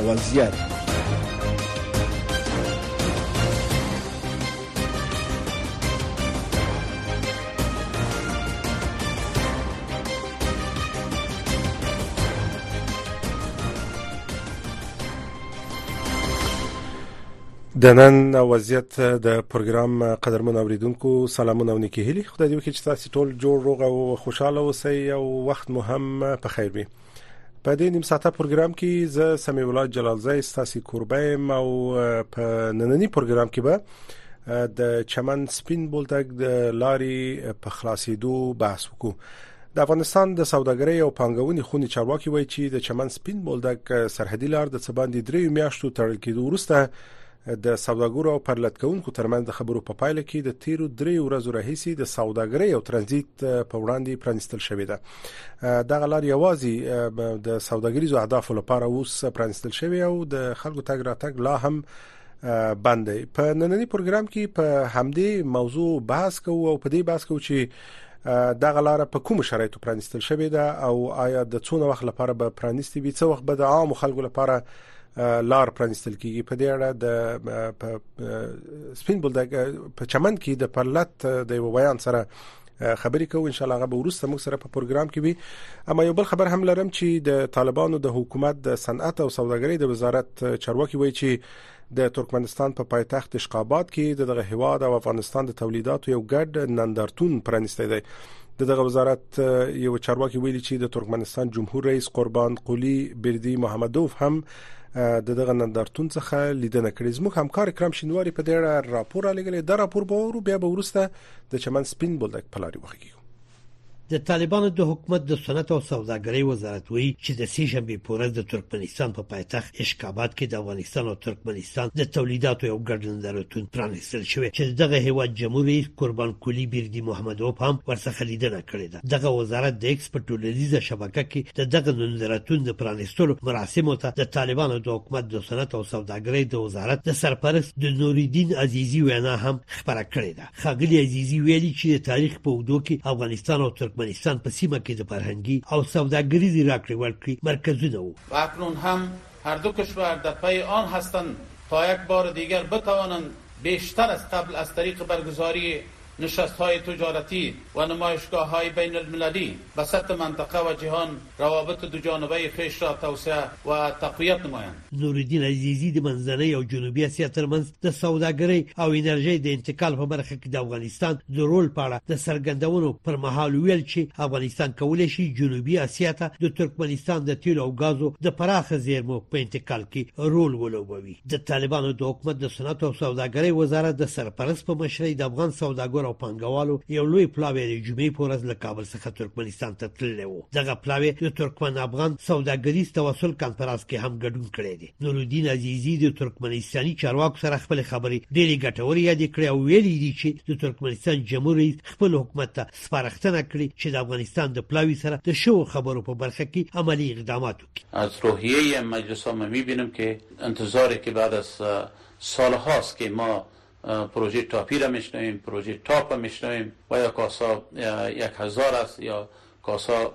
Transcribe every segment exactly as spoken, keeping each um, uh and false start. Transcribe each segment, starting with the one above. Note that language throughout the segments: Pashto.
وضعیت. د نن وضعیت د پروګرام قدرمن اوریدونکو سلامونه او نیکی هیلي. خدای دې وکړي چې تاسو ټول جوړ روغ او خوشاله اوسئ او وخت مو هم په خیر وي. په دې نیم ساعته پروګرام کې زه سمیع الله جلالزی ستاسو کوربه او په نننی پروګرام کې به د چمن سپین بولدک د لاري په خلاصېدو بحث وکړو. د افغانستان د سوداګرۍ او پانګونې خونې چارواکي وایي چې د چمن سپین بولدک سرحدي لار د څباندې درې میاشتو تړل کېدو وروسته د سوداګرو او پرلتکونکو ترمنځ د خبرو په پایله کې د تیرو درې ورځو راهیسې د سوداګرۍ او ترانزیت په وړاندې پرانستل شوې ده. دغه لار یوازې د سوداګریزو اهدافو لپاره اوس پرانستل شوې او د خلکو تګ راتګ لا هم بند دی. په نننی پروګرام کې په همدې موضوع بحث کوو او په دې بحث کوو چې دغه لار په کوم شرایطو پرانستل شوې ده او آیا د څونه وخت لپاره به پرانستي وي، څه وخت به د عام خلکو لپاره لار پرانستل کیږي. په دې اړه د سپین بولدک په چمن کې د پرلت د یو بیان سره خبرې کوو. ان شاء الله هغه به ورسته موږ سره په پروګرام کې وي. اما یو بل خبر هم لرم چې د طالبانو د حکومت د صنعت او سوداګرۍ د وزارت چارواکي وایي چې د ترکمنستان په پایتخت اشقاباد کې دغه هیواد او افغانستان د تولیداتو یو ګډ نندارتون پرانستی دی. دغه وزارت یو چارواکي ویلي چې د ترکمنستان جمهور رئیس قربان قلی بردی محمدوف هم د دغه نندارتون څخه لیدنه کړې. زموږ همکار اکرام شینواری په دې اړه راپور رالیږلی. دا راپور به ورو بیا به ورسته د چمن سپین بولدک په لارې وغږیږو. د طالبانو د حکومت د صنعت او سوداګرۍ وزارت وایي چې د سې شنبې په ورځ د ترکمنستان په پایتخت اشقاباد کې د افغانستان او ترکمنستان د تولیداتو یو ګډ نندارتون پرانیستل شوی چې دغه هیواد جمهور رئیس قربان قلی بردی محمدوف هم ورڅخه لیدنه کړې ده. دغه وزارت د ایکس په ټولنیزه شبکه کې د دغه نندارتون د پرانیستلو مراسمو ته د طالبانو د حکومت د صنعت او سوداګرۍ د وزارت د سرپرست د نوردین عزیزی وینا هم خبره کړې ده. ښاغلي عزیزی ویلي چې د تاریخ په اوږدو کې افغانستان او ترکمنستان په سیمه کې د فرهنګي او سوداګریزي راکړې ورکړې مرکزونه وو. و اکنون هم هر دو کشور در پی آن هستند تا یک بار دیگر بتوانند بیشتر از قبل از طریق برگزاری نشست‌های تجارتی و نمایشگاه‌های بین المللی به سطح منطقه و جهان روابط دو جانبه خویش را توسعه و تقویت نمایند. نوردین عزیزی د منځنۍ او جنوبي اسیا ترمنځ د سوداګرۍ او انرژۍ د انتقال په برخه کې د افغانستان د رول په اړه د څرګندونو پر مهال ویل چې افغانستان کولی شي جنوبي اسیا ته د ترکمنستان د تیلو او غازو د پراخه زیرمو په انتقال کې رول ولوبوي. د طالبانو د حکومت د صنعت او سوداګرۍ وزارت د سرپرست په مشرۍ د افغان سوداګرو او پانګوالو یو لوی پلاوی د جمعې په ورځ له کابل څخه ترکمنستان ته تللی و. دغه پلاوی د ترکمن افغان سوداګریز تواصل کانفرنس کې هم ګډون کړی دی. نورالدین عزیزی د ترکمنستاني چارواکو سره خپل خبرې ډېرې ګټورې یادې کړې او ویلي دي چې د ترکمنستان جمهور رئیس خپل حکومت ته سپارښتنه کړې چې د افغانستان د پلاوی سره د شو خبرو په برخه کې عملی اقدامات وکړي. از روحیه مجلس عامه می‌بینیم که انتظاری که بعد از سالهاست که ما پروژه تاپی را میشنویم، پروژه تاپ را میشنویم و یا کاسا یک هزار است یا کاسا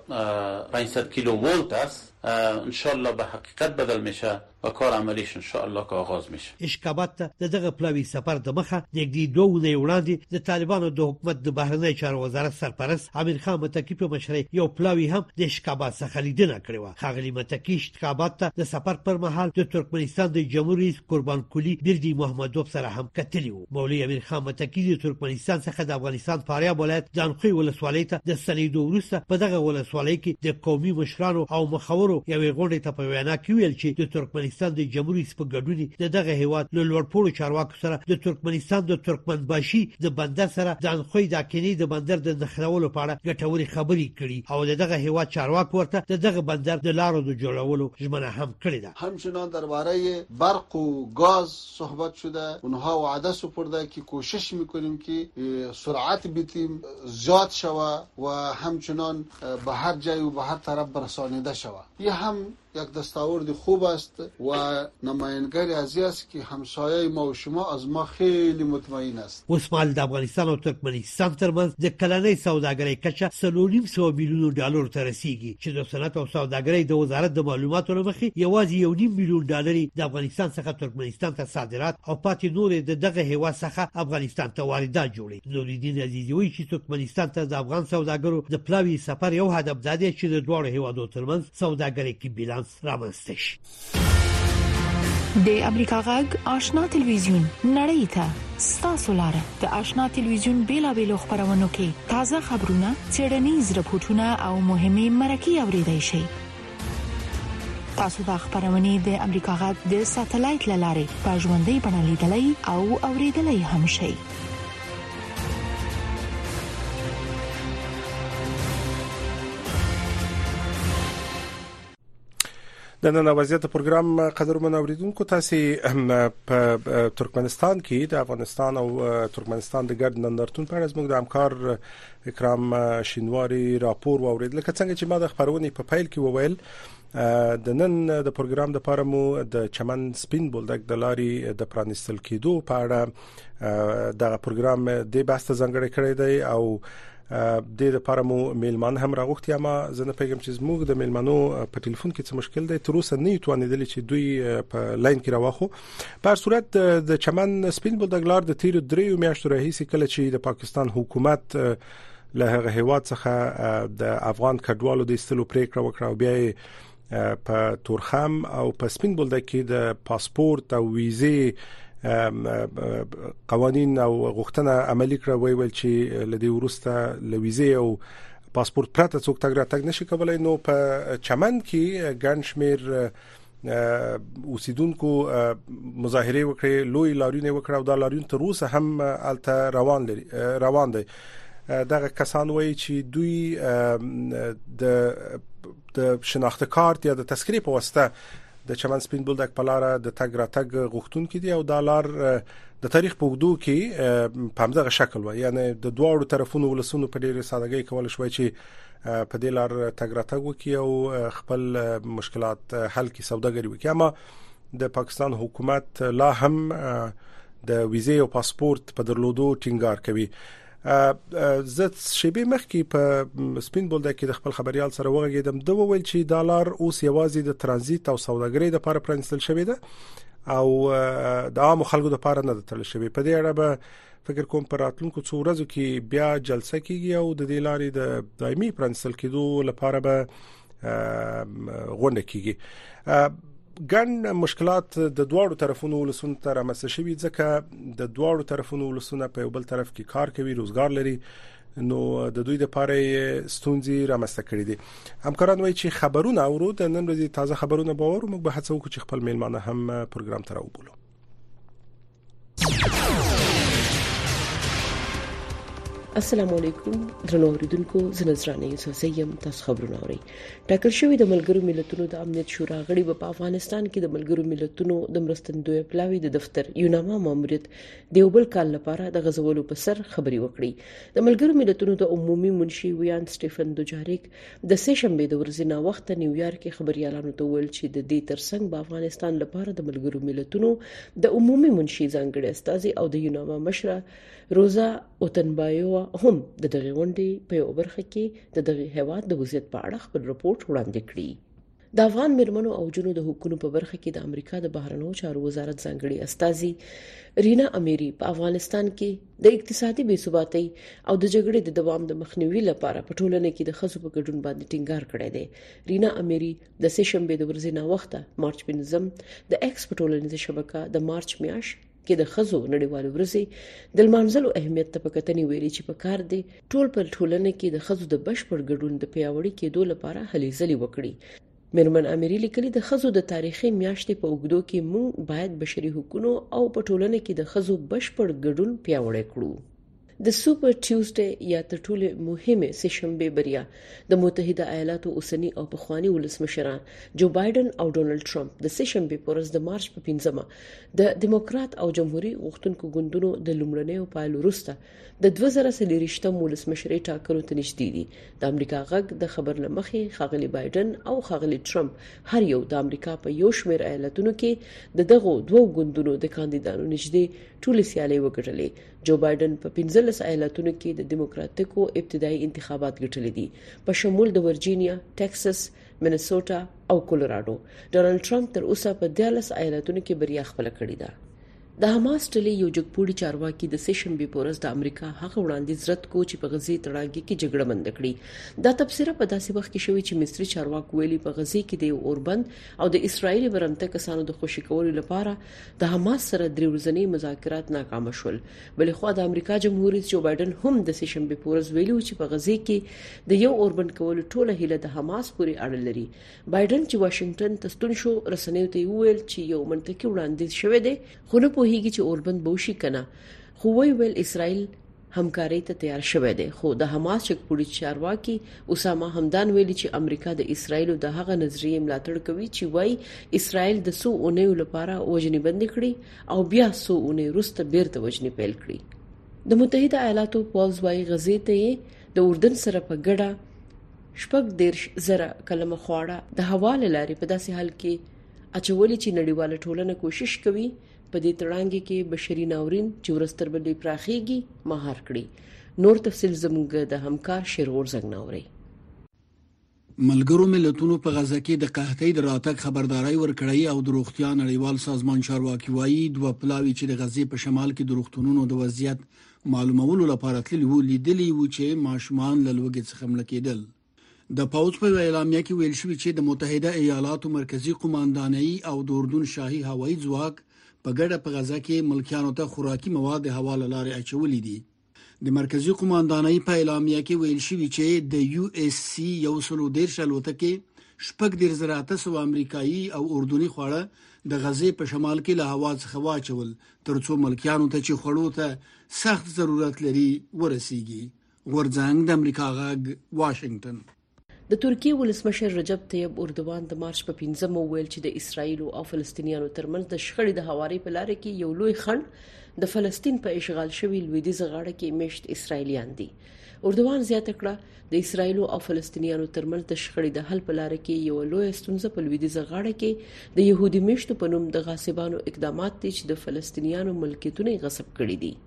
پانصد کیلو ولت است. انشالله به حقیقت بدل میشه و کار عملیش انشالله که آغاز میشه. اشقابات ته د دغه پلاوی سفر د مخه نږدې دوه ونې وړاندې د طالبانو د حکومت د بهرنی چارو وزارت سرپرست امیر خان متکی په مشرۍ یو پلاوی هم د اشقابات څخه لیدنه کړې وه. ښاغلي متکی اشقابات ته د سفر پر مهال د ترکمنستان د جمهور رئیس قربان قلی بردی محمدوف سره هم کتلي وو. مولوي امیر خان متکی د ترکمنستان څخه د افغانستان فاریاب ولایت دانخوی ولسوالۍ ته د ستنېدو وروسته په دغه ولسوالۍ کې د قومي مشرانو او مخورو یوې غونډې ته په وینا کې ویل چې د ترکمنستان د جمهور رئیس په ګډون د دغه هیواد له لوړپوړو چارواکو سره د ترکمنستان د ترکمنباشي د بندر سره د انخوی د اکینی د بندر د نښلولو په اړه ګټورې خبرې کړي او د دغه هیواد چارواکو ورته د دغه بندر د لارو د جوړولو ژمنه هم کړې ده. همچنان درباره برق و گاز صحبت شده. اونها وعده سپرده که کوشش میکنیم که سرعت بیتیم زیاد شوه و همچنان به هر جای و به هر طرف برسانیده شوه. یه هم یک دستاورد خوب است و نمایندگی ازی است که همسایه ما و شما از ما خیلی مطمئن است. اوسمال د افغانستان او ترکمنستان ترمنځ د کلنۍ سوداګرۍ کچه څلور سوه میلیون ډالر ته رسیدي چې د صنعت او سوداګرۍ د وزارت د معلوماتو لمخې یوازې یو نیم میلیون ډالر د افغانستان څخه ترکمنستان ته صادرات او پاتې نور د دغه هیواد څخه افغانستان ته واردات جوړي. نوردین عزیزی وایي چې ترکمنستان ته د افغان سوداګرو د پلاوي سفر یو هدف دی چې د دوه هیوادو ترمنځ سوداګرۍ کې بیلانس رامنځته شي. د امریکا غږ آشنا تلویزیون نړۍ ته ستاسو لاره د آشنا تلویزیون بیلابېلو خبرونو کې تازه خبرونه، څېړنیز راپورټونه او مهمه مرکې اورېدای شئ. تاسو د خبرونې د امریکا غږ د ساتلایت لارې په ژوندۍ بڼه لیدلای او اورېدلای هم شئ. د نن وضعیت پروګرام قدرمن اوریدونکو، تاسو په ترکمنستان کې د افغانستان او ترکمنستان د ګډ نندارتون په اړه زموږ د همکار اکرام شینواری راپور واورید. لکه څنګه چې ما د خبرونې په پیل کې وویل، د نن د پروګرام د لپاره مو د چمن سپین بولدک د لارې د پرانستل کېدو په اړه دغه پروګرام د بحث ځانګړی کړی دی او د دې لپاره مو میلمان هم راغوښتي. اما زه نه پیغام چې زموږ د میلمانو په ټلیفون کې څه مشکل دی، تر اوسه نه توانیدل چې دوی په لاین کې راوخو. په هر صورت د چمن سپین بولدک لار د تیر دریو میاشتو راهیسې کله چې د پاکستان حکومت له هغه هیواد څخه د افغان کډوالو د استلو پریکړه وکړه او بیا په تورخم او په سپین بولدک کې د پاسپورت او ویزې قوانین او غوښتنه عملی کړه، ویل چې لدی ورسته لویزې او پاسپورت پرته څوک تګ راتګ نشي کولای. نو په چمن کې ګڼ شمېر اوسیدونکو مظاهره وکړې، لوی لاریون وکړه او دا لاریون تر اوسه هم الته روان لري روان دی. دغه کسان وایي چې دوی د د شناخت کارت یا د تذکرې په واسطه د چمن سپین بولدک په لار د تګ راتګ غوښتونکو دي او د لار د تاریخ په وګړو کې په همدغه شکل و، یعنی د دوه طرفونو ولسونو په ډېر سادهګۍ کول شوی چې په دې لار تګ راتګ وکړي او خپل مشکلات حل کړي، سوداګري وکړي. اما د پاکستان حکومت لا هم د ویزې او پاسپورت په درلودو ټینګار کوي. زه شیبه مخکې په سپین بولدک کې د خپل خبريال سره وغږیدم، دوی وویل چې دالر اوس یوازې د ترانزیت او سوداګرۍ لپاره پرانستل شوی دی او د عام خلکو لپاره نه تړل شوی. په دې اړه به فکر کوم پر راتلونکو څو ورځو کې بیا جلسه کیږي او د دې لارې د دایمي پرانستل کېدو لپاره به غونډه کیږي. ګڼ مشکلات د دوه طرفونو ولسونو ته رامنځته شوي، ځکه د دوه طرفونو ولسونه په یو بل طرف کې کار کوي، روزګار لري، نو د دوی لپاره ستونزې رامنځته کړې دي. همکاران وایي چې خبرونه اورو، د نن ورځې تازه خبرونه باور موږ به هڅه وکړو چې خپل میلمانه هم پروګرام ته راوبولو. السلام علیکم درنو اوریدونکو، زه نذرانه یوسف یم. تاسو خبرونه اورئ. ټاکل شوی د ملګرو ملتونو د امنیت شورا غړي په افغانستان کې د ملګرو ملتونو د مرستندوی پلاوی د دفتر یوناما ماموریت د یو بل کال لپاره د غزولو په سر خبري وکړي. د ملګرو ملتونو د عمومي منشي ویان سټیفن دوجاریک د سه شنبه د ورځې نا وخت نیویارک کې خبريالانو ته ویل چې د دې ترڅنګ په افغانستان لپاره د ملګرو ملتونو د عمومي منشي ځانګړي استازي او د یوناما مشره روزا اوتنبایو هم د دغه غونډې په یو برخه کې د دغه هیواد د وضعیت په اړه خپل رپورت وړاندې کړی. د افغان مرمنو او جنو د حکومت په برخه کې د امریکا د بهرنیو چارو وزارت ځانګړي استازي رینا امیری په افغانستان کې د اقتصادي بې ثباتۍ او د جګړې د دوام د مخنیوي لپاره په ټولنه کې د ښځو په ګډون باندې ټینګار کړی دی. رینا امیری د سه شنبه د ورځې نا وخته مارچ پنځم د ایکس په ټولنیزه شبکه د مارچ میاشت کې د خزو نړیوال ورځې د لمانځلو اهمیت ته په کتنې ویلي چې په کار دی ټول پر ټولنه کې د خزو د بشپړ ګډون د پیاوړي کېدو لپاره هلې ځلې وکړي. مرمن امیری لیکلي د خزو د تاریخي میاشتې په اوږدو کې موږ باید بشري حقوقو او په ټولنه کې د خزو بشپړ ګډون پیاوړی کړو. د سوپر ټیوزډے یا تر ټولو مهمه سشنبه بریا د متحده ایالاتو اوسنی او پخوانی ولسمشران جو بایدن او ډونالد ټرمپ د سشنبه پورز د مارچ په پنځمه د دیموکرات او جمهوریت غوښتونکو ګوندونو د لومړنیو پایلو وروسته د دوه زره څلورم ولسمشري ټاکنو ته نږدې دي. د امریکا غږ د خبر لمخې خاغلی بایدن او خاغلی ټرمپ هر یو د امریکا په یو شمېر ایالتونو کې د دغو دوه ګوندونو د کاندیدانو نږدې ټولې سیالۍ وګټلې. جو بایدن په پنځلس ایالتونو کې د دیموکراتیکو ابتدایي انتخابات ګټلې دي په شمول د ورجینیا، ټکساس، منیسوټا او کولراډو. ډونالد ټرمپ تر اوسه په دیارلس ایالتونو کې بریا خپل کړې ده. د حماس ډلې یو جګپوړي چارواکي د سشنبه پورز د امریکا هغه وړاندیز رد کو چې په غزې تړاګي کې جګړه بند کړي. دا تبصره په داسې وخت کې شوې چې مصري چارواکي ویلي په غزې کې د اوربند او د اسرایل برمته کسانو د خوشی کولو لپاره د حماس سره درې ورځنی مذاکرات ناکام شول. بلې خو د امریکا جمهوریت جو بایدن هم د سشنبه پورز ویلي چې په غزې کې د یو اوربند کولو ټوله هیله د حماس پورې اړه لري. بایدن چې واشنگټن ته ستون شو رسنیو ته ویل چې یو منطقي وړاندیز شوی دی خو نه هیږي چې اوربند بوشي کنه. خو وی ویل اسرائیل همکاري ته تیار شوه دی. خو د حماس چکپوړي چارواکي اسامه همدان ویلي چې امریکا د اسرائیل د هغه نظریه ملاتړ کوي چې وای اسرائیل د سو اونیو لپاره وژنې بند کړي او بیا سو اونې وروسته بیرته وژنې پیل کړي. د متحده ایالاتو پولیس وايي غزې ته د اردن سره په ګډه شپږ دیرش زره کلمه خواړه د حواله لاري په داسې حال کې اچولې چې نړیواله ټولنه کوشش کوي په دې تړانګي کې بشري ناورین چې ورستر بلې پراخيږي مهار کړي. نور تفصيل زموږ د همکار شیرور زنګناوري. ملګرو ملتونو په غزه کې د قحطۍ د راتګ خبرداري ورکړی او د روغتیا نړیوال سازمان چارواکي وایي دوه پلاوی چې د غزې په شمال کې د روغتونونو د وضعیت معلومولو لپاره تللی وو لیدلی وو چې ماشومان له لوګي څخه مړ کېدل. د پاوڅ په اعلامیه کې ویل شوی چې د متحده ایالاتو مرکزی قوماندانۍ او د اردن شاهي هوایي ځواک په ګډه په غزه کې ملکیانو ته خوراکي مواد حواله لارې اچولې دي. د مرکزی قوماندانۍ په اعلامیه کې ویل شوی چې د یو اس سی یو سلو ډیر شلوتکه شپږ ډیر زراعت سو امریکایي او اردني خوړه د غزې په شمال کې له هوا څخه واچول ترڅو ملکیانو ته چې خوړو ته سخت ضرورت لري ورسیږي. ورځنګ د امریکا غږ واشنگټن. د ترکیه ولسمشر رجب طیب اردوان د مارچ په پنځمه ویل چې د اسرایل او فلسطینیانو ترمنځ د شخړې د هواري په لار کې یو لوی خنډ د فلسطین په اشغال شوی لویدیځ غاړه کې میشت اسرایلیان دي. اردوان زیاته کړه د اسرایل او فلسطینیانو ترمنځ د شخړې د حل په لار کې یو لوی ستونزه په لویدیځ غاړه کې د يهودي میشتو په نوم د غاصبانو اقدامات دي چې د فلسطینیانو ملکیتونه غصب کړي دي.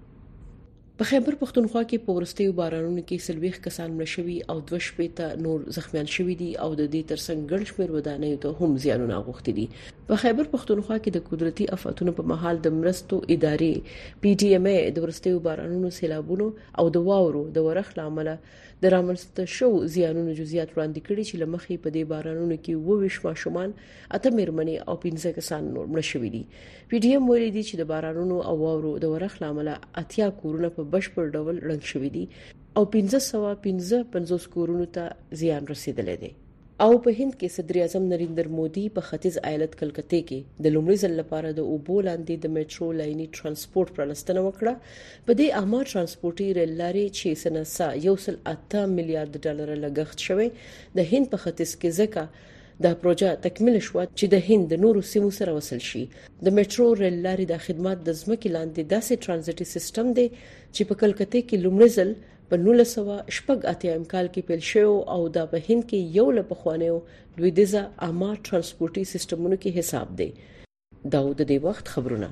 په خیبر پختونخوا کې په ورستیو بارانونو کې سلويخ کسان مړ شوي او دوه شپې ته نور زخمیان شوي دي او د دې ترڅنګ ګڼ شمېر ودانیو ته هم زیانونه اوښتي دي. په خیبر پختونخوا کې د قدرتي آفاتونو په مهال د مرستو ادارې پی ډی ایم ای د ورستیو بارانونو سیلابونو او د واورو د ورخ لامل د رامنځته شو زیانونو جزئیات وړاندې کړي چې لمخې په دې بارانونو کې وویش ماشومان اته مېرمنې او پنځه کسان نور مړ شوي دي. پی ډی ایم ویلي دي چې د بارانونو او واورو د ورخ لامل اتیا کورونه په بشپړ ډول ړنګ شوي دي او پنځه سوه پنځه پنځوس کورونو ته زیان رسیدلی دی. او په هند کې صدر اعظم نریندر مودي په ختیځ ایالت کلکته کې د لومړي ځل لپاره د اوبو لاندې د میټرو لایني ترانسپورت پرانستنه وکړه. په دې عامه ترانسپورتي ریل لارې چې سنسا یو سل اته میلیارډ ډالر لګښت شوی د هند په ختیځ کې ځکه دا پروژه تکمیل شو چې د هند د نورو سیمو سره وصل شي. د میټرو ریل لارې د خدمات د ځمکې لاندې داسې ترانزیټي سیستم دی چې په کلکته کې لومړي ځل په نولس سوه شپږ اتیا کال کې پیل شو او دا په هند کې یو له پخوانیو لویدیځه عامه ترانسپورتي سیستمونو کې حساب دی. دا د دې وخت خبرونه.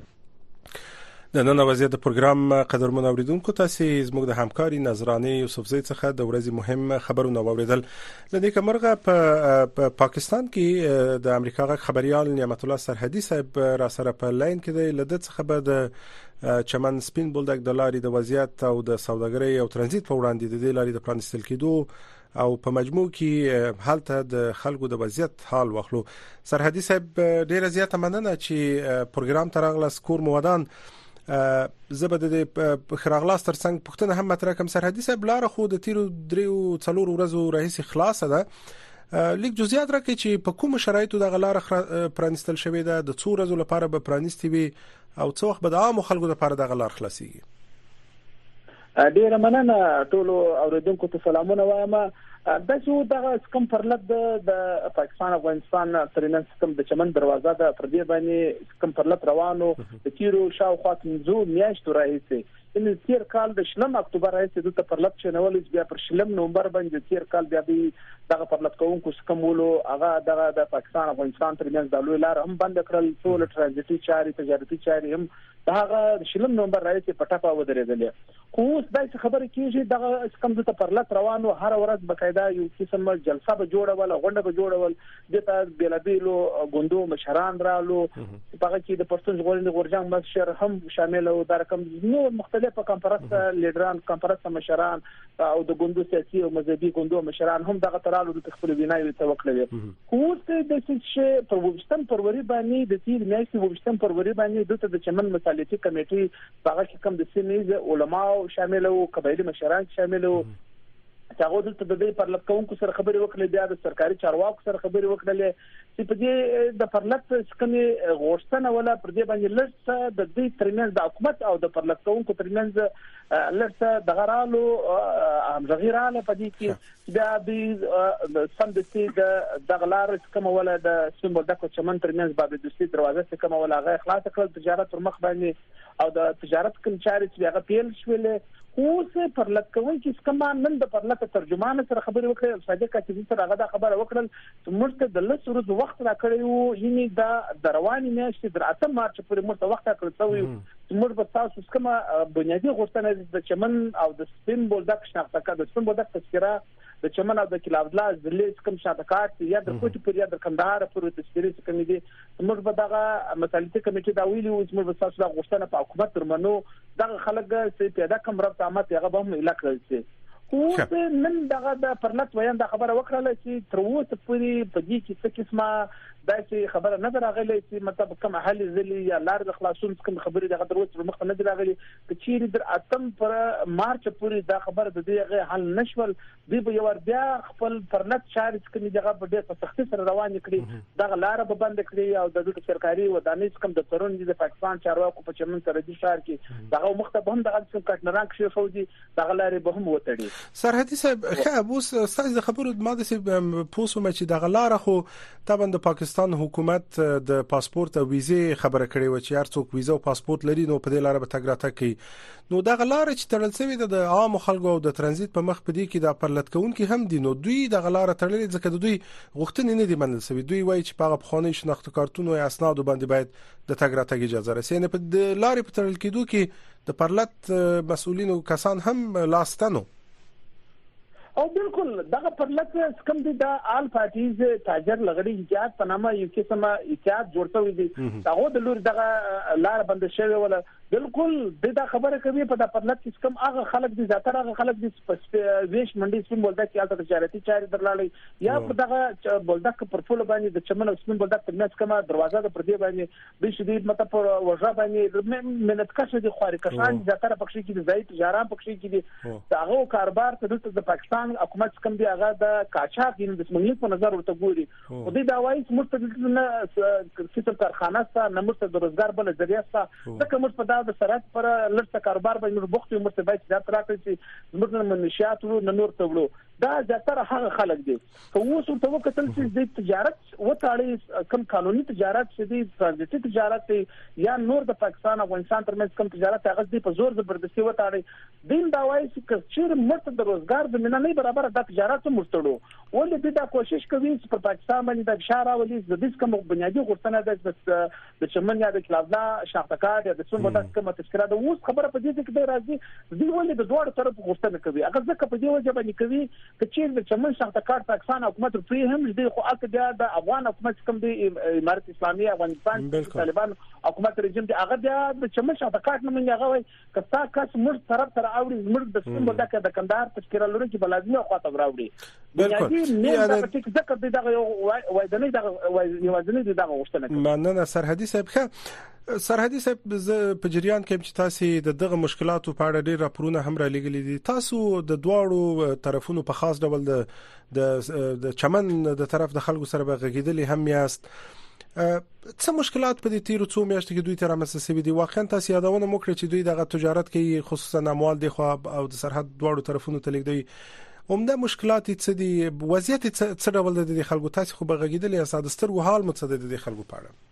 د نن وضعیت د پروګرام قدرمن اوریدونکو تاسو زموږ د همکاري نظرانه یوسفزی څخه د ورځې مهم خبرونه واوریدل. لدې کومرغه په پاکستان کې د امریکا غ خبريال نعمت الله سرحدي صاحب را سره په لاین کې د لدې څخه به د چمن سپین بولدک د لارې د وضعیت او د سوداګرۍ او ترانزیت په وړاندې د دې لارې د پرانستل کېدو او په مجموع کې حالت د خلکو د وضعیت حال واخلو. سرحدي صاحب ډیره زیاته مننه چې پروګرام ترغله سکور مودان زبده د خراغلاس ترڅنګ پښتنه هم مطرح کوم. سرحدي صاحب لار خو د تیرو دریو څلور ورځو راهیسي خلاصه ده. لیک جزئیات راکړي چې په کوم شرایطو د غلار پرانستل شوې ده د څو ورځو لپاره به پرانستي وي او څو وخت به د عام خلکو لپاره د غلار خلاصيږي. ډیر مننه ټول اوریدونکو ته سلامونه وایم. د څو دغه کم پرلط د پاکستان افغانستان ترمنځ کوم د چمن دروازه د پردي باندې کم پرلط روانو د تیرو شاوخوا پنځو میاشتو راهیسي ان تیر کال د شلم اکتوبر راهیسي د پرلط چنول بیا پر شلم نومبر باندې تیر کال بیا دغه پرلط کوونکو سکمولو هغه دغه د پاکستان افغانستان ترمنځ د لوی لار هم بند کړل. ټول ترانزیتي چاري تجارتي چاري هم دغه شلم نومبر راهیسي پټاپا ودرېدل. خو اوس دای خبره کیږي دغه کم د پرلط روانو هر ورځ بقاعده یو قسم جلسه به جوړول غونډه به جوړول دته بیلابیلو غوندو مشران رالو هغه کې د پښتون ژغورنې غورجنګ مشر هم شامل او د رقم نو مختلفه کانفرنس لیډران کانفرنس مشران او د غوندو سیاسي او مذهبي غوندو مشران هم دغه ترالو د خپل ویناوي توکل وي. خو د څه په وبستان پروري باندې د تیر میاشتې وبستان پروري باندې د چمن مصالحتي کمیټې هغه کې کم د سیمې علماء شامل او قبایلی مشران شامل او هغه د دې پرلط کوونکو سره خبرې وکړې بیا د سرکاري چارواکو سره خبرې وکړلې چې په دې د پرلط څخه غوښتنه ولا پر دې باندې لږ د دې ترمنځ د حکومت او د پرلط کوونکو ترمنځ لږ د غرالو همغیراله په دې کې بیا د سمدستي د دغلار څخه ولا د سیمبول د چمن ترمنځ بعد د دوستي دروازه څخه ولا هغه خلاص کړل تجارت پر مخ باندې او د تجارت کوم چارې چې هغه پیل شولې. اوس پرلط کوي چې څنګه نن د پرلط ترجمان سره خبرې وکړې صادق کاتبي سره هغه د خبره وکړل چې موږ ته د لس ورځې وخت راکړیو یعنی د دروانې میاشتې د اتم مارچ پورې موږ ته وخت راکړی چې موږ په تاسو څخه بنیادی غوښتنه د چمن او د سپین بولدک شناخته کړه د سپین بولدک تذکره د چمن او د کلاودلا د لیست کوم شاته کارت یا د کوټي پر یا د کندهار پر تشکیلي کمیټې موږ به دغه مصالحتي کمیټې دا ویلي او موږ به تاسو د غوښتنه په حکومت ترمنو دغه خلک چې پیدا کوم رب عامت هغه به هم اعلان کړی شي. خو نن دغه د پرلط ویان د خبره وکړه چې تر اوسه پورې په دې کې څه قسمه داسې خبره نه راغلي چې مطلب کوم حل ځلی یا لار د خلاصون کوم خبرې دغه تر اوسه مخ نه راغلي چې چیرې در اتم پر مارچ پورې دا خبره د دې حل نشول دی به یو بیا خپل پرلط چارج کوي دغه په ډېر په سختي سره روان کړي دغه لار به بند کړي او د سرکاري ودانیز کوم د ترون د پاکستان چارواکو په چمن سره د شهر کې دغه مختب هم دغه څه کټنران کې فوجي دغه لارې به هم وتړي. سرحدي صاحب خابوس استاد خبرو ماده سي پوسوم چې دغه لار خو طبعا د پاکستان حکومت د پاسپورت او ویزه خبره کړې و چې هر څوک ویزه او پاسپورت لري نو په دې لار به تګ راتګ کوي. نو دغه لار چې تړل شوی د عام خلکو او د ترانزیت په مخ په دې کې د پرلط کوونکو هم دي نو دوی دغه لار تړلې ځکه د دوی غوښتنې نه دي منل شوی. دوی وایي چې په هغه بخونی شناخت کارتونو یا اسناد باندې باید د تګ راتګ اجازه رسي. نه په لارې په تړل کېدو کې د پرلط مسؤلین او کسان هم لاستنو او بالکل دغه پرلط کوم دي د آل پارټیز تاجر لغړي ایجاد په نامه یو قسمه ایجاد جوړ شوی دي هغه د لور دغه لار بند شوی ولا بالکل د خبره کوي په د پرلط کې کوم هغه خلک دي زیاتره هغه خلک دي ویش منډي سپین بولدک کې الته تجارتي چاري درلاړي یا په دغه بولدک پر ټول باندې د چمن او سپین بولدک په نس کومه دروازه د پردي باندې د شدید مطلب پر وجه باندې منت کښه دي خوري کښان زیاتره پکښې کې دي زید تجارت پکښې کې دي هغه کاروبار ته د پاکستان حکومت کوم دی هغه د کاچاق دین د سمنګ په نظر ورته ګوري او د داوای مرتد نه کیسه کارخانه ست نه مرتد د روزګار بل ذریعہ ست ځکه مرتد د سرحد پر لړ کاروبار باندې بوختي مرتد باید ځات راکړي چې موږ منشيات نو نور تبلو دا ځاتره هغه خلک دي خو اوس ورته وکتل چې د تجارت وټاړي کم قانوني تجارت چې د ترانزیتي تجارت یا نور د پاکستان افغانستان ترمنځ کم تجارت هغه د په زور زبردستي وټاړي دین داوای چې چې مرتد د روزګار د مننه برابر د تجارت مرتدو ولې دا کوشش کوي چې په پاکستان باندې د اشاره ولې د دې کوم بنیادی غوښتنه ده د چمن یا د کلاولا شاختکار یا د څومره د کومه تذکره د اوس خبره په دې کې د راځي دی ولې د دوه طرف غوښتنه کوي هغه ځکه په دې وجه باندې کوي چې د چمن شاختکار پاکستان حکومت پرې هم د خو اته بیا د افغان حکومت کوم د امارت اسلامي افغانستان طالبان حکومت رژیم دی هغه بیا د چمن شاختکار نه منګه غوي کستا کس مرد طرف تر اوړي زمرد د سیمه دغه د کندهار تذکره لري چې بلازمي خواته راوړي بالکل یا د ټیک ذکر د دغه وایدنې دغه وایدنې دغه غوښتنه مننه سرحدي صاحب ښه سرحدي صاحب په جریان کې چې تاسو د دغه مشکلاتو په اړه ډیر راپورونه هم را لګلې دي تاسو د دواړو طرفونو په خاص ډول د د چمن د طرف د خلکو سره بغږیدلې هم یاست څه مشکلات په دې تیرو څو میاشتو کې دوی ته رامنځته شوي دي؟ واقعا تاسو یادونه وکړئ چې دوی دغه تجارت کوي خصوصا اموال د خو او د سرحد دواړو طرفونو ته لیږدوي. عمده مشکلات څه دي؟ وضعیت څه ډول د خلکو؟ تاسو خو بغږیدل یا ساده حال متصدد د خلکو په اړه؟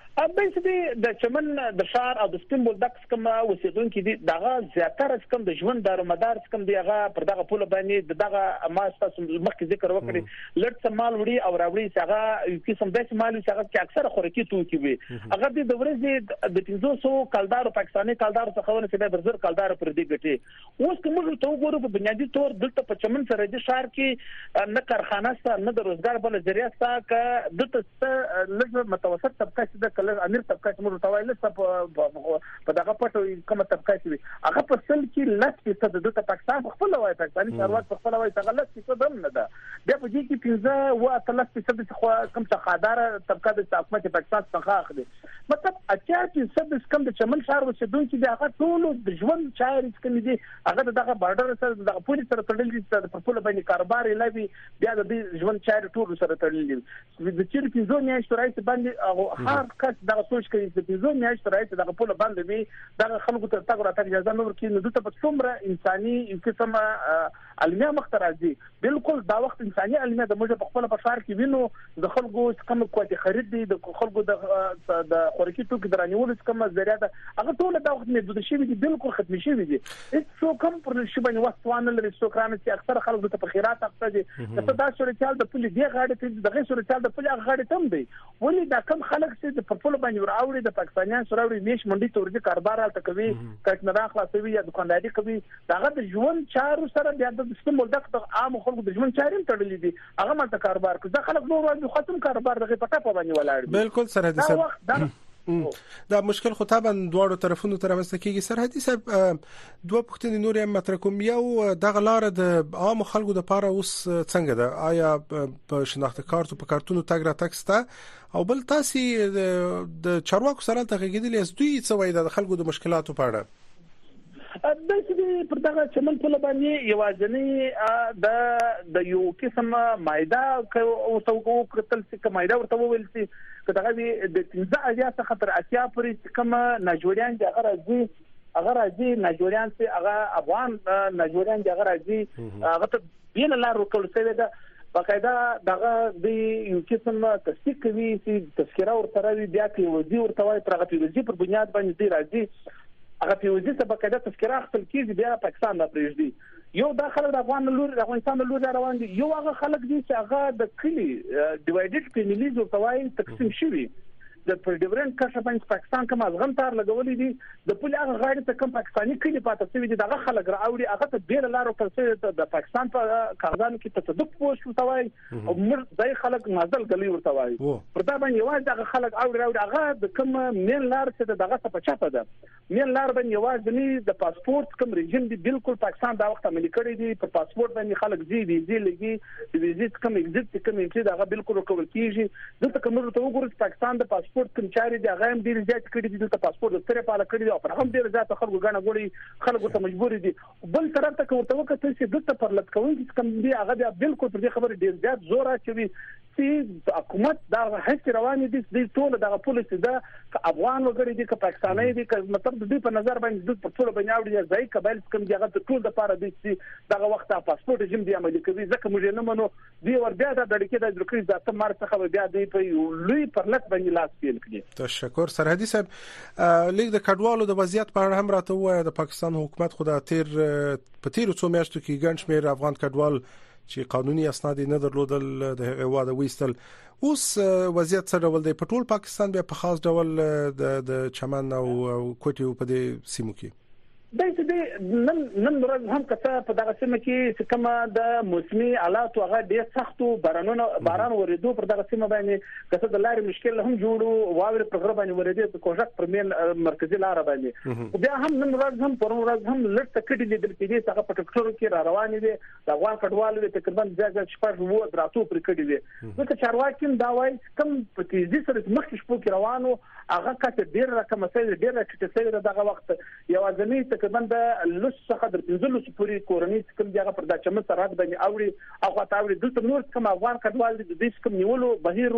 بلکې د چمن د شهر او د سپین بولدک کوم اوسیدونکو دي دغه زیاتره کوم د ژوند دارومدار کوم دی هغه پر دغه پوله باندې دغه ما تاسو مخکې ذکر وکړي لړ سمال وړي او راوړي هغه یو قسم د مال چې هغه اکثره خوراکي توکي وي هغه د ورځې د پنځه سوه کلدار پاکستاني کلدار څخه ونه چې د زر کلدار پر دې ګټي. اوس کوم ته وګورو په بنیادی تور دلته په چمن سره د شهر کې نه کارخانه سره نه د روزګار بل ذریعہ سره ک دلته لږ متوسط طبقه چې امیر طبقه چې موږ توایل څه په دغه پټو کومه طبقه چې هغه په سل کې لس فیصد د پاکستان خپل وای پاکستاني ثروت خپل وای څنګه لس فیصد هم نه ده بیا په دې کې پنځه و اتلس فیصد څخه کم څه خادار طبقه د حکومت پاکستان څخه اخلي مطلب اچا فیصد کم د چمن شهر اوسیدونکو دي هغه ټول د ژوند چارې کوم دي هغه دغه بارډر سره دغه پولیس سره تړلې دي په ټول باندې کاروبار لوي بیا د ژوند چارې ټول سره تړلې دي د چیرې پنځه میاشتې راځي باندې هر کس دغه سوچ کوي چې پنځه میاشتې راځي دغه په باندې وي دغه خلکو ته تاګ راته اجازه نه ورکړي نو دته په څومره انساني قسمه علمي مخترازي بالکل دا وخت انساني علمي د موږ په خپل په شهر کې وینو د خلکو کوم کوټي خرید دي د خلکو د د خوراکي توکو درانیول کوم ذریعہ ده هغه ټول دا وخت محدود شي دي بالکل ختم شي دي هیڅ کوم پر شي باندې وسوانه لري څو کرانه چې اکثر خلکو ته په خیرات اخته دي ته دا صورتحال د پولیس دی غاړه ته دغه صورتحال د پولیس غاړه تم دی ولی دا کم خلک چې په خپل باندې وراوړي د پاکستانیان سره میش منډي تورځي کاروبار حالت کوي کټنرا خلاصوي یا دکانداري کوي داغه د ژوند چارو سره بیا د سیستم ولدک د عام خلکو د ژوند چارې تړلې دي هغه ماته کاروبار کوي دا خلک نور وايي ختم کاروبار دغه پټه په باندې ولاړ بالکل سرحدي صاحب دا مشکل خو طبعا دواړو طرفونو تر رامنځته کیږي. سرحدي صاحب دوه پوښتنې نور هم مطرح کوم. یو دغه لار د عام خلکو د پاره اوس څنګه ده؟ آیا په شناخت کارت په کارتونو تګ را تکسته او بل تاسو د چارواکو سره تغږیدل اس دوی څه وایي د خلکو د مشکلاتو په اړه؟ د دې پر دغه چمن په لبانې یوازنی د د یو قسمه مایده او توګو کتل چې مایده ورته وویل چې دغه د پنځه اجازه څخه تر اتیا پورې کوم ناجوریان د هغه راځي هغه راځي ناجوریان چې هغه افغان ناجوریان د هغه راځي هغه ته بین لار ورکول شوی ده باقاعده دغه د یو قسم تصدیق کوي چې تذکره ورته وی بیا کې وزیر ورته وایي پر غوښتي پر بنیاد باندې دی راځي هغه پیوځي ته باقاعده تذکره خپل کیږي بیا پاکستان نه پریږدي یو داخله د افغان لور د افغانستان لور روان دي یو هغه خلک دي چې هغه د کلی ډیوایډډ کمیونیز او توای تقسیم شوی د پرډیورنت کښه باندې پاکستان کوم ازغن تار لګولې دي د پولی هغه غاړي ته کوم پاکستاني کلی پاتې شوی دي دغه خلک راوړي هغه ته بیل لارو کړڅه د پاکستان په کارځان کې تصدق پوښ وتوای او مر دای خلک نازل غلي ورتوای پر دا باندې یوازې دغه خلک اوړي راوړي هغه د کوم مین لار چې دغه څه په چاپه ده مین لار باندې یوازې د پاسپورت کوم ریجن دی بالکل پاکستان دا وخت عملي کړی دی په پاسپورت باندې خلک زی ویزې لګي د ویزې کوم ایگزیټ کوم چې دغه بالکل کول کیږي دلته کوم ته وګورئ پاکستان د پاسپورت کوم چاري دی هغه هم ډیر زیات کړی دي د پاسپورت سره پاله کړی دی او پر هم ډیر زیات خلکو غاڼه غوړي خلکو ته مجبور دي بل طرف ته کوته وکړي چې دلته پر لټ کوي چې کوم دی هغه بیا بالکل پر دې خبره ډیر زیات زور اچوي چې حکومت دا هڅه روانه دي د ټول دغه پولیس دا افغان وګړي دي که پاکستاني دي که مطلب د دې په نظر باندې د ټول بنیاوړي ځای قبایل کوم دی هغه ټول د پاره دي چې دغه وخت پاسپورت جیم دی عملي کوي ځکه موږ نه منو دی ور بیا د ډړکې د ذکر ذات مار څخه بیا دی په لوی پر لټ باندې لاس پیل کړي. تشکر. سرحدي صاحب لیک د کډوالو د وضعیت په اړه هم راته وایي د پاکستان حکومت خو د تیر په تیر څو میاشتو کې ګڼ شمېر افغان کډوال چې قانوني اسناد نه درلودل د هواده وېستل اوس وضعیت څه ډول دی په ټول پاکستان بیا په خاص ډول د د چمن او کوټي په دې سیمو کې د دې نن نن ورځ هم کته په دغه سیمه کې چې کومه د موسمي حالات هغه ډېر سختو بارانونو باران ورېدو پر دغه سیمه باندې کته د لارې مشکل هم جوړو واوري پر غره باندې ورېدو د کوژک پر مین مرکزی لار باندې بیا هم نن ورځ هم پر ورځ هم لټ تکړه لیدل کېږي چې هغه په ټکټورو کې را روان دي د افغان کډوالو تقریبا ځکه شپږ وو دراتو پر کړي دي ځکه چارواکي دا وایي کوم په تیزی سره مخکې شپو کې روانو هغه کته ډېر رقم سره ډېر راکټه سره دغه وخت یو ځنی تقریبا د لوس څخه د پنځلس پورې کورنۍ کوم ځای پر د چمن سرحد باندې اوړي او خاطر اوړي دلته نور کوم افغان کډوال د دې کوم نیولو بهیرو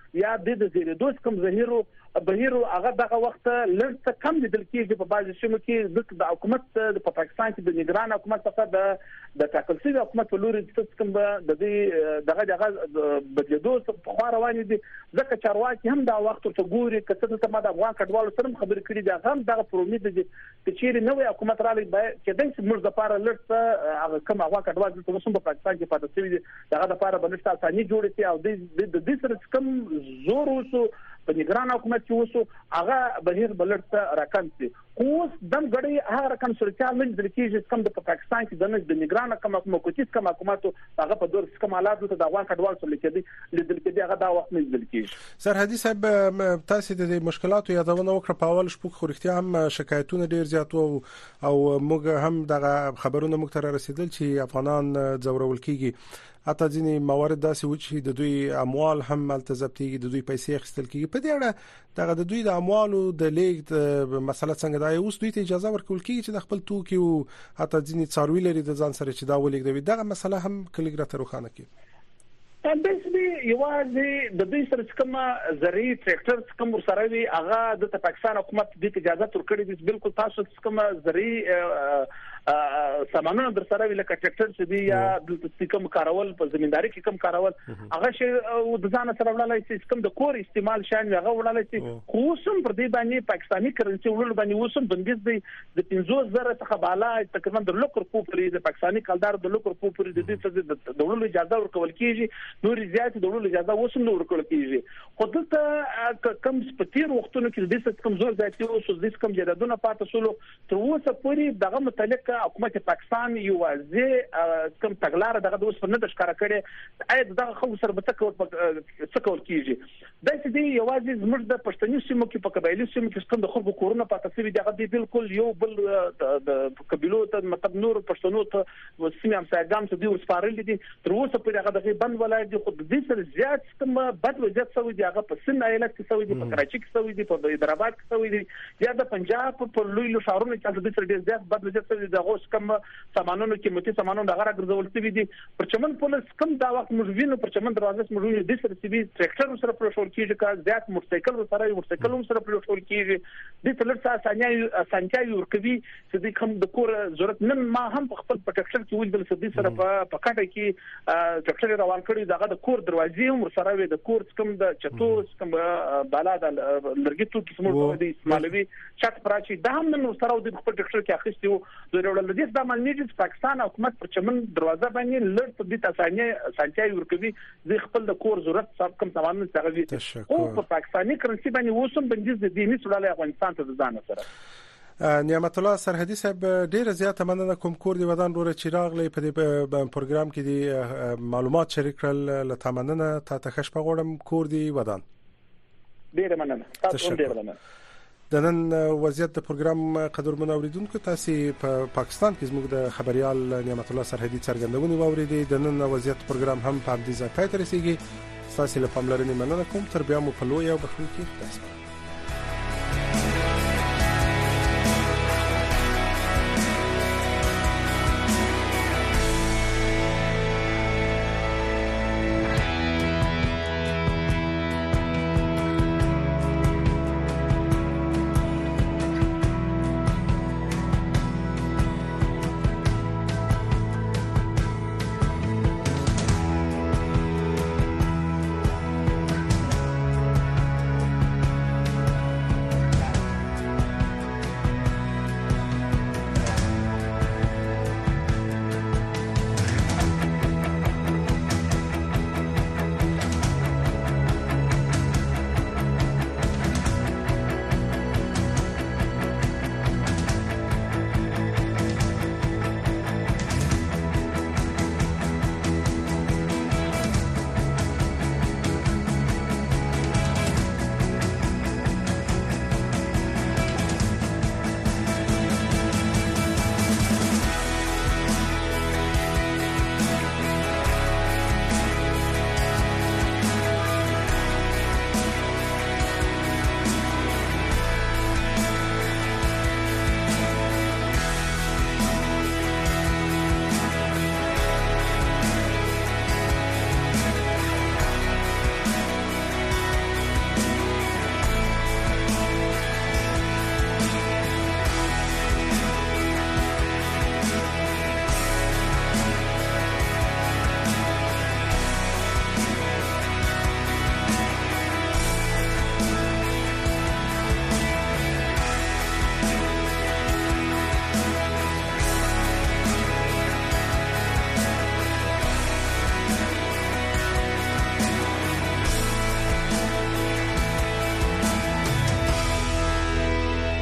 یا د زیرې دوست کوم ظاهرو بهیرو هغه دغه وخت لږ کم لیدل کېږي په بعض سیمو کې د حکومت په پاکستان کې د نگران حکومت څخه د د ټاکل شوی حکومت په لوري د کوم د دې دغه دغه بدلیدو په خوا روان دي ځکه چارواکي هم دا وخت ته ګوري کته ته ما د افغان کډوالو سره خبرې کړې دي هم دغه پرومید دي چې چیرې نوې حکومت را لې چې د موږ د پاره لړ هغه کوم افغان کډوال چې موږ په پاکستان کې پاتې شوی دي دغه د پاره بنشت اساني جوړې شي او د دې سره کوم زور وسو په نگران حکومت کې وسو هغه بهیر بلټ راکم شي اوس دم غړي هغه رقم سرچال نه د کېږي کوم د پاکستان کې د نگران کوم حکومت کوم حکومت هغه په دور کوم حالات د افغان کډوال سره لیکلي لیدل کېږي هغه دا وخت نه لیدل کېږي. سرحدي صاحب تاسو د مشکلاتو یادونه وکړه په اول شپږ خو اختیار هم شکایتونه ډیر زیات او او موږ هم دغه خبرونه موږ ته رسیدل چې افغانان ځورول کېږي حتی ځینې موارد داسې و چې د دوی اموال هم ملتزمتيږي د دوی پیسې اخیستل کېږي په دې اړه دغه د دوی د اموالو د لیږد مسله څنګه دا اوس دوی ته اجازه ورکول کېږي چې د خپل توکي او حتی ځینې څاروي لري د ځان سره چې دا ولېږدوي دغه مسله هم کلیګ راته روښانه کړي. بالنسبه یوازې د دې سره کوم زرعي ټریکټر کوم سره وی هغه د پاکستان حکومت د اجازه ورکړي دي بالکل تاسو کوم زرعي سامانونه در سره وی لکه ټریکټر چې دی یا د کوم کارول په زمینداری کې کوم کارول هغه شی د ځان سره وړلای شي کوم د کور استعمال شان هغه وړلای شي خو سم پر دې باندې پاکستاني کرنسي وړل باندې وسم بندیز دی د پنځوس زره څخه بالا تقریبا د لوکر پوپری د پاکستاني کلدار د لوکر پوپری د دې څخه د وړلو اجازه ورکول کیږي نور زیات د وړلو اجازه وسم نور ورکول کیږي خو دلته کم سپتیر وختونو کې د دې څخه زور ځاتي او د دې کوم جدادونه پاتې سولو تر اوسه پورې دغه متعلق حکومت پاکستان یو واځي کوم تګلار دغه د اوس په نده ښکارا کړي اې دغه خو سره به تکول څکول کیږي د دې یو واځي زموږ د پښتني سیمو کې په قبایلی سیمو کې څنګه د خلکو کورونه پاتې شوی دغه دی بالکل یو بل د قبيلو ته مطلب نور پښتنو ته سیمه هم ساګام ته دی وسپارل دي تر اوسه پورې هغه دغه بند ولای دي خو د دې سره زیات کوم بد وضعیت شوی دی هغه په سند ایالت کې شوی دی په کراچي کې شوی دی په حیدرآباد کې شوی دی یا د پنجاب په لوی لوی شهرونو کې د دې سره ډیر زیات بد وضعیت شوی دی غوښ کوم سامانونو قیمتي سامانونو دغه راګرځول شوی دي پر چمن پولیس کوم دا وخت موږ وینو پر چمن دروازه موږ وینو د سره سیبي ټریکټر سره پروشول کیږي کا زیات موټرسایکل سره موټرسایکل سره پروشول کیږي د تلر سره ثانیه ثانیه ورکوي چې د کوم د کور ضرورت نن ما هم په خپل پټکشن کې ول د سدي سره په پکاټه کې ټریکټر روان کړی دغه د کور دروازې هم سره وي د کور کوم د چتو کوم بالا د لرګیتو کې سمور د اسماعیلوي چت پراچی دا هم نن سره د خپل ټریکټر کې اخیستو د ورول د دې د مالنیج پاکستان حکومت پر چمن دروازه باندې لړ په دې تاسانه سانچای ورکوي د خپل د کور ضرورت صاحب کوم سامان څنګه وي او په پاکستاني کرنسي باندې وسم بندیز د دیني سړاله افغانستان ته ځان سره. نعمت الله سرحدي صاحب ډیره زیاته مننه کوم کور دی ودان روره چراغ لې په دې پروګرام کې دی معلومات شریک کړل لته مننه تا ته خش په غوړم کور دی ودان ډیره مننه تاسو ډیره مننه. د نن وضعیت د پروګرام قدرمن اوریدونکو تاسو په پاکستان کې زموږ د خبريال نعمت الله سرحدي څرګندونې واوریدي د نن وضعیت پروګرام هم په دې ځای ته رسیدي تاسو له پاملرنې مننه کوم تر بیا مو په لوی او بخښونکي خدای